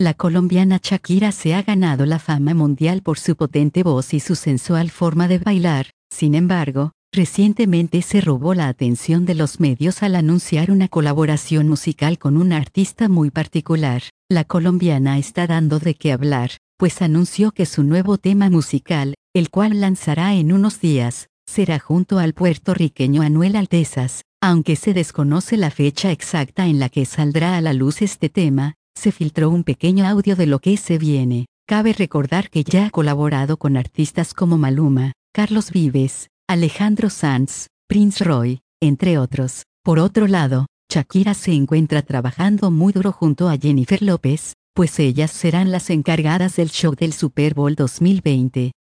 La colombiana Shakira se ha ganado la fama mundial por su potente voz y su sensual forma de bailar. Sin embargo, recientemente se robó la atención de los medios al anunciar una colaboración musical con un artista muy particular. La colombiana está dando de qué hablar, pues anunció que su nuevo tema musical, el cual lanzará en unos días, será junto al puertorriqueño Anuel Altezas. Aunque se desconoce la fecha exacta en la que saldrá a la luz este tema, se filtró un pequeño audio de lo que se viene. Cabe recordar que ya ha colaborado con artistas como Maluma, Carlos Vives, Alejandro Sanz, Prince Roy, entre otros. Por otro lado, Shakira se encuentra trabajando muy duro junto a Jennifer López, pues ellas serán las encargadas del show del Super Bowl 2020.